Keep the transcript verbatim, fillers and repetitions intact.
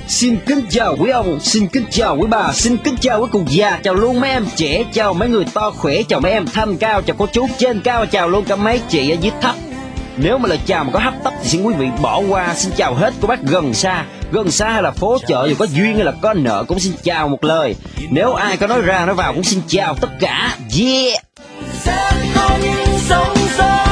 Xin kính chào quý ông, xin kính chào quý bà, xin kính chào quý cụ già, chào luôn mấy em trẻ, chào mấy người to khỏe, chào mấy em thanh cao, chào cô chú trên cao, chào luôn cả mấy chị ở dưới thấp. Nếu mà lời chào mà có hấp tấp thì xin quý vị bỏ qua. Xin chào hết cô bác gần xa, gần xa hay là phố chợ, dù có duyên hay là có nợ cũng xin chào một lời. Nếu ai có nói ra nói vào cũng xin chào tất cả. Yeah. Sẽ có những sóng gió